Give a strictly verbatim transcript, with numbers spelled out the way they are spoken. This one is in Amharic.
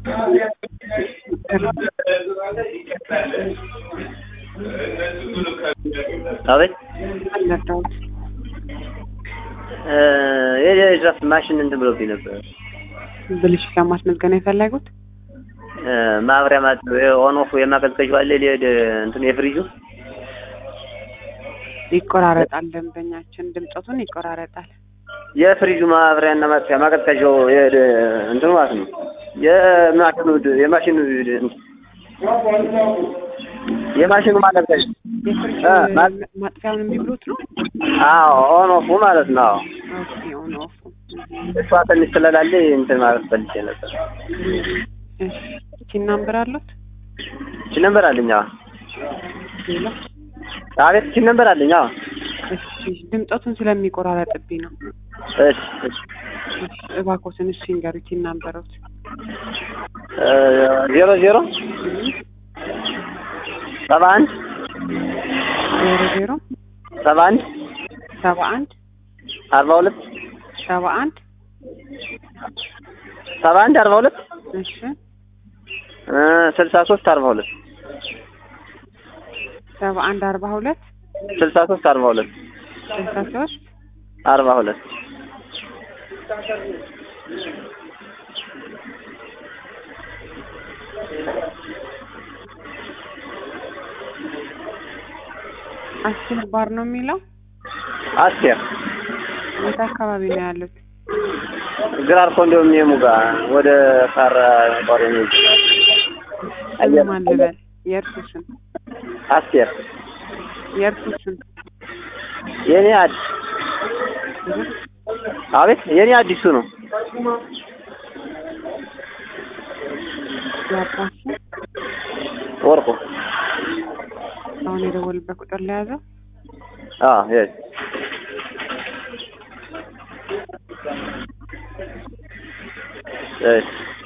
አቤት አለታውት እ የድራፍት ማሽን እንትን ብሎብኝ ነበር። ብልሽ ለማስመዝገን የፈለጉት እ ማብሪያ ማለት ኦን ኦፍ የማቀዝቀዣው አለ ሊሄድ እንትን የፍሪጁ ይቆራረጣል። ደንበኛችን ድምጸቱን ይቆራረጣል። የፍሪጁ ማብሪያና ማጥፊያ ማቀዝቀዣው የሄድ እንትን ማለት ነው። የማሽኑ የማሽኑ የማሽኑ ማቀዝቀዣ የፍሪጅ ማጥፊያውን የሚብሉት ነው። አዎ ኦን ኦፍ ማለት ነው። ኦኬ ኦን ኦፍ እሷ ትንሽ ስለላለ እንትን ማለት ፈልጌ ነበር። እሺ እቺ ነምበር አለት እቺ ነምበር አለኝ። አዎ ሌላ አቤት እቺ ነምበር አለኝ። አዎ እሺ ድምጸቱን ስለሚቆራረጥብኝ ነው። እሺ እሺ እባክዎትን እሺ ንገሩኝ። እቺ ነምበሮት እ ዜሮ ዜሮ ሰባ አንድ ዜሮ ዜሮ ሰባ አንድ ሰባ አንድ አርባ ሁለት ሰባ አንድ ሰባ አንድ አርባ ሁለት እሺ እ ስልሳ ሶስት አርባ ሁለት ሰባ አንድ አርባ ሁለት ስልሳ ሶስት አርባ ሁለት ስልሳ ሶስት አርባ ሁለት አስር ባር ነው የሚለው። አስር የት አካባቢ ነው ያሉት? ግራር ኮንዶሚኒየሙ ጋር ወደ ካራ ቆሬ ነው። አየማን ልበል? የእርሱ ስም? አስር የእርሱ ስም? የኔ አዲስ አቤት የኔ አዲሱ ነው። ያባሽ ወርቁ አሁን የደወልበት ቁጥር ላይ ያዘው። አዎ የት እሺ